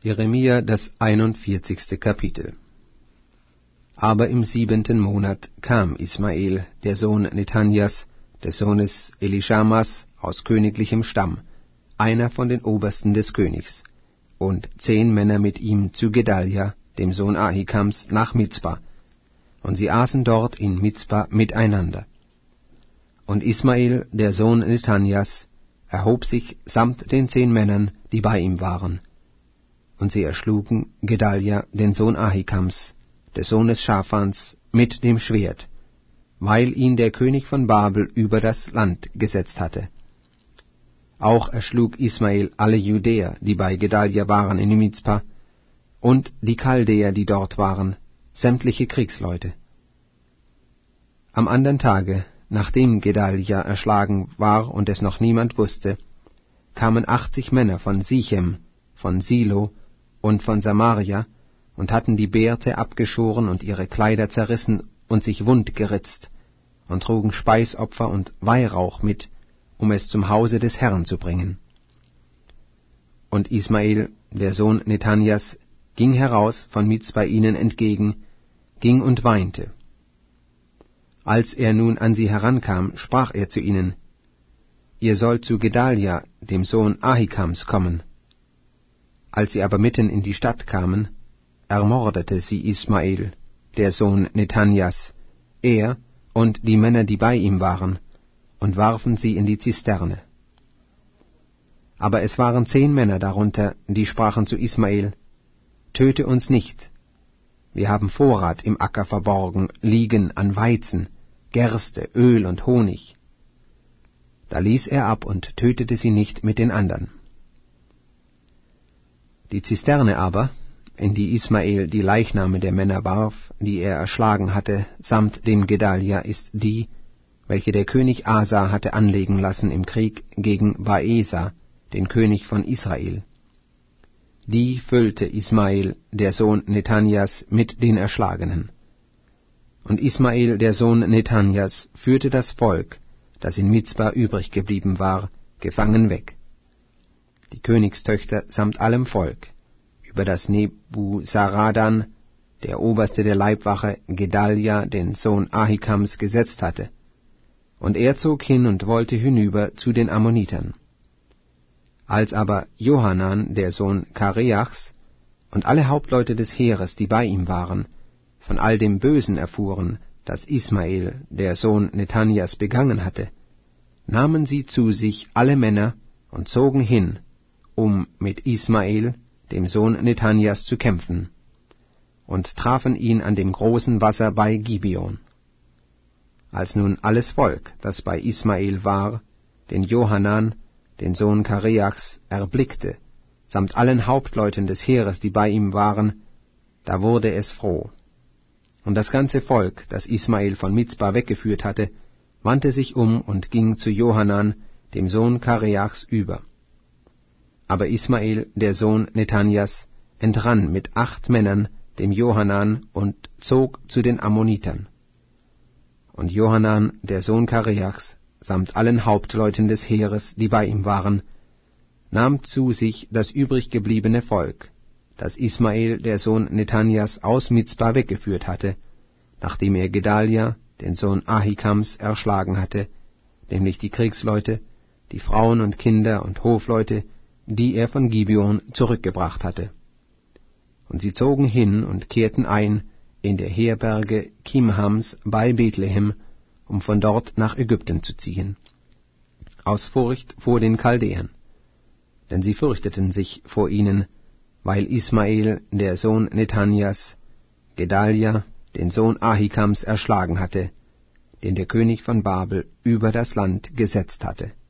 Jeremia, das 41. Kapitel. Aber im 7. Monat kam Ismael, der Sohn Nethanjas, des Sohnes Elischamas, aus königlichem Stamm, einer von den Obersten des Königs, und 10 Männer mit ihm zu Gedalja, dem Sohn Ahikams, nach Mizpa, und sie aßen dort in Mizpa miteinander. Und Ismael, der Sohn Nethanjas, erhob sich samt den 10 Männern, die bei ihm waren, und sie erschlugen Gedalja, den Sohn Ahikams, des Sohnes Schaphans, mit dem Schwert, weil ihn der König von Babel über das Land gesetzt hatte. Auch erschlug Ismael alle Judäer, die bei Gedalja waren in Mizpa, und die Chaldäer, die dort waren, sämtliche Kriegsleute. Am andern Tage, nachdem Gedalja erschlagen war und es noch niemand wusste, kamen 80 Männer von Sichem, von Silo und von Samaria und hatten die Bärte abgeschoren und ihre Kleider zerrissen und sich wund geritzt und trugen Speisopfer und Weihrauch mit, um es zum Hause des Herrn zu bringen. Und Ismael, der Sohn Nethanjas, ging heraus von Mizpa ihnen entgegen, ging und weinte. Als er nun an sie herankam, sprach er zu ihnen: Ihr sollt zu Gedalja, dem Sohn Ahikams, kommen. Als sie aber mitten in die Stadt kamen, ermordete sie Ismael, der Sohn Nethanjas, er und die Männer, die bei ihm waren, und warfen sie in die Zisterne. Aber es waren 10 Männer darunter, die sprachen zu Ismael: Töte uns nicht. Wir haben Vorrat im Acker verborgen, liegen an Weizen, Gerste, Öl und Honig. Da ließ er ab und tötete sie nicht mit den andern. Die Zisterne aber, in die Ismael die Leichname der Männer warf, die er erschlagen hatte, samt dem Gedalja, ist die, welche der König Asa hatte anlegen lassen im Krieg gegen Baesa, den König von Israel. Die füllte Ismael, der Sohn Nethanjas, mit den Erschlagenen. Und Ismael, der Sohn Nethanjas, führte das Volk, das in Mizpa übrig geblieben war, gefangen weg. Die Königstöchter samt allem Volk, über das Nebuzaradan, der Oberste der Leibwache, Gedalja, den Sohn Ahikams, gesetzt hatte. Und er zog hin und wollte hinüber zu den Ammonitern. Als aber Johanan, der Sohn Kareachs, und alle Hauptleute des Heeres, die bei ihm waren, von all dem Bösen erfuhren, das Ismael, der Sohn Nethanjas, begangen hatte, nahmen sie zu sich alle Männer und zogen hin, um mit Ismael, dem Sohn Nethanjas, zu kämpfen, und trafen ihn an dem großen Wasser bei Gibeon. Als nun alles Volk, das bei Ismael war, den Johanan, den Sohn Kareachs, erblickte, samt allen Hauptleuten des Heeres, die bei ihm waren, da wurde es froh. Und das ganze Volk, das Ismael von Mizpa weggeführt hatte, wandte sich um und ging zu Johanan, dem Sohn Kareachs, über. Aber Ismael, der Sohn Nethanjas, entrann mit 8 Männern dem Johanan und zog zu den Ammonitern. Und Johanan, der Sohn Kareachs, samt allen Hauptleuten des Heeres, die bei ihm waren, nahm zu sich das übrig gebliebene Volk, das Ismael, der Sohn Nethanjas, aus Mizpa weggeführt hatte, nachdem er Gedalja, den Sohn Ahikams, erschlagen hatte, nämlich die Kriegsleute, die Frauen und Kinder und Hofleute, die er von Gibeon zurückgebracht hatte. Und sie zogen hin und kehrten ein in der Herberge Kimhams bei Bethlehem, um von dort nach Ägypten zu ziehen, aus Furcht vor den Chaldäern. Denn sie fürchteten sich vor ihnen, weil Ismael, der Sohn Nethanjas, Gedalja, den Sohn Ahikams, erschlagen hatte, den der König von Babel über das Land gesetzt hatte.